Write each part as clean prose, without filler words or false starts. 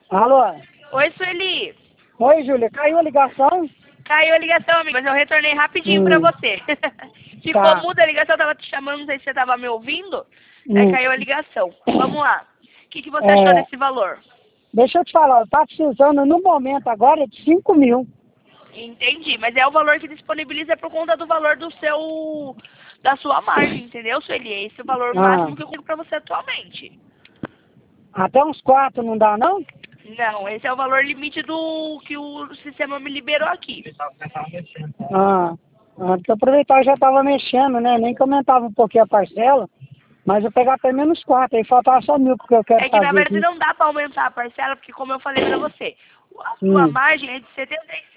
Alô? Oi, Sueli. Oi, Júlia. Caiu a ligação? Caiu a ligação, amigo, mas eu retornei rapidinho pra você. Ficou Tá. muda a ligação, eu tava te chamando, não sei se você tava me ouvindo. Aí Hum. caiu a ligação. Vamos lá. O que você achou É, desse valor? deixa eu te falar, eu tá precisando no momento agora de 5 mil. Entendi, mas é o valor que disponibiliza por conta do valor da sua margem, entendeu, Sueli? Esse é o valor Ah, máximo que eu consigo pra você atualmente. até uns 4 não dá, não? Não, esse é o valor limite do que o sistema me liberou aqui. Porque aproveitar eu já tava mexendo, né? Nem que aumentava um pouquinho a parcela, mas eu pegar até menos 4, aí faltava só 1.000 porque eu quero É que na fazer verdade aqui. não dá para aumentar a parcela, porque como eu falei para você, a sua Hum. margem é de R$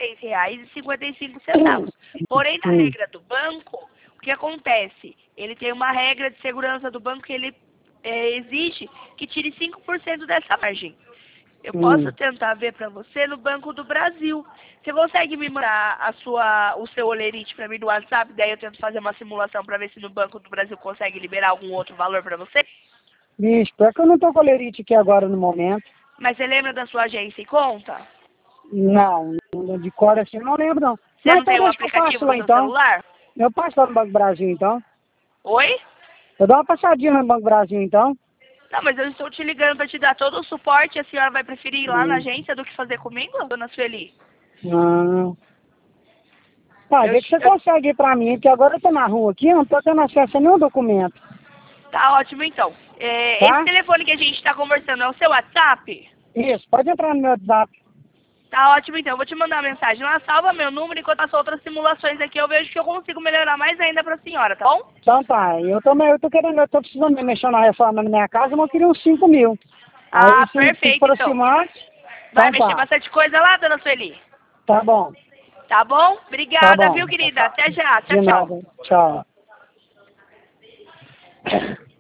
76,55. Porém, na Hum. regra do banco, o que acontece? Ele tem uma regra de segurança do banco que ele exige que tire 5% dessa margem. Eu posso Hum. tentar ver para você no Banco do Brasil. Você consegue me mandar o seu olerite para mim no WhatsApp? Daí eu tento fazer uma simulação para ver se no Banco do Brasil consegue liberar algum outro valor para você? Bicho, pior que eu não tô com colerite aqui agora no momento. Mas você lembra da sua agência e conta? Não, de cor assim eu não lembro não. Você Mas não então tem um deixa que eu passo aplicativo no lá seu então. celular? Eu passo lá no Banco Brasil então. Oi? Eu dou uma passadinha no Banco Brasil então. Não, mas eu estou te ligando para te dar todo o suporte. A senhora vai preferir ir lá na Hum. agência do que fazer comigo, dona Sueli? Ah. Tá, Eu, vê que você eu- consegue ir pra mim, porque agora eu tô na rua aqui, eu não tô tendo acesso a nenhum documento, tá ótimo, então. Esse tá? telefone que a gente está conversando é o seu WhatsApp? Isso, pode entrar no meu WhatsApp. Tá ótimo, então. Eu vou te mandar uma mensagem lá. Salva meu número. Enquanto eu faço outras simulações aqui, eu vejo que eu consigo melhorar mais ainda para a senhora, tá bom? Então tá, eu tô precisando me mexer na reforma na minha casa, mas eu queria uns 5 mil. Aí Ah, se perfeito, então. aproximar, Vai então mexer tá, bastante coisa lá, dona Sueli? tá bom, Tá bom? tá Obrigada, bom. viu, querida? Até já. Tchau, De tchau. nada, tchau.